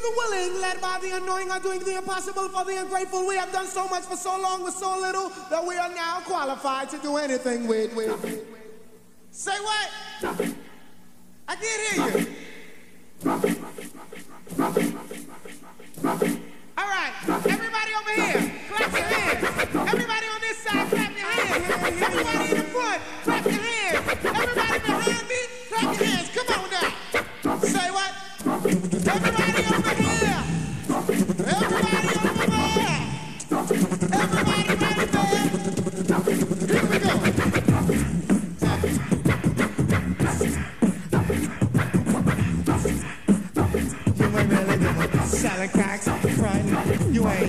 the willing, led by the annoying, are doing the impossible for the ungrateful. We have done so much for so long with so little that we are now qualified to do anything with. Say what? I did hear you. All right, everybody over here, clap your hands. Everybody on this side, clap your hands. Everybody in the front, clap your hands. Everybody behind me, clap your hands. Come on now. Say what? Everybody over here. Everybody over there. Everybody right there. Here we go. You ain't really doing selling cracks up front. You ain't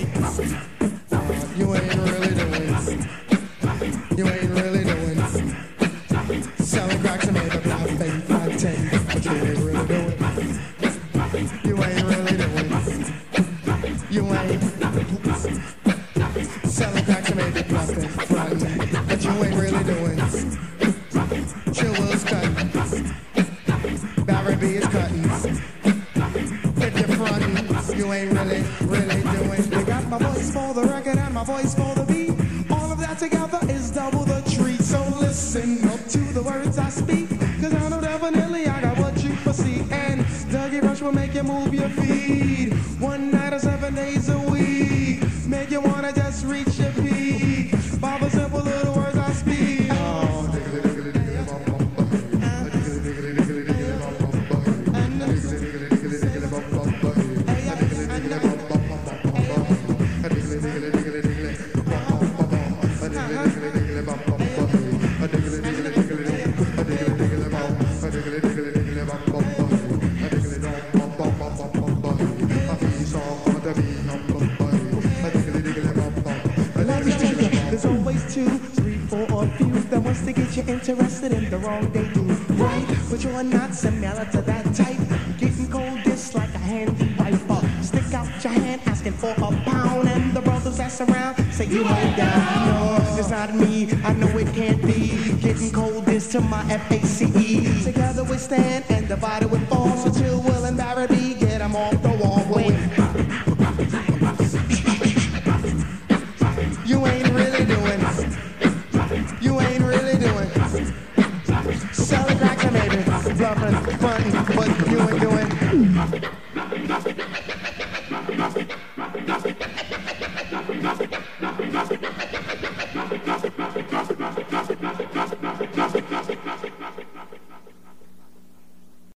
really doing. You ain't really doing selling cracks and make a $5, $10, but you ain't really doing. You ain't really doing. You ain't selling cracks and make a $5, but you ain't really doing. Chill Will's cutting. Barry B is cutting. If you're frontin', you ain't really doing. You got my voice for the record and my voice for the beat. All of that together is double the treat. So listen up to the words I speak, cause I know definitely I got what you foresee. And Dougie Rush will make you move your feet 1 night or 7 days a week. Make you wanna just reach your peak by the simple little words I speak. There's always 2, 3, 4, or few that wants to get you interested in the wrong they do. Right, but you're not similar to that type. Getting cold just like a handy wiper. Stick out your hand asking for a pound, and the brothers that's around say you ain't down. No, it's not me. I know it can't be. Getting cold is to my FACE. Together we stand and divided we fall. So Chill Will and Barry B, get 'em off the wall. You ain't really doing. You ain't really doing. Selling crack and maybe bluffing, fronting, but you ain't doing.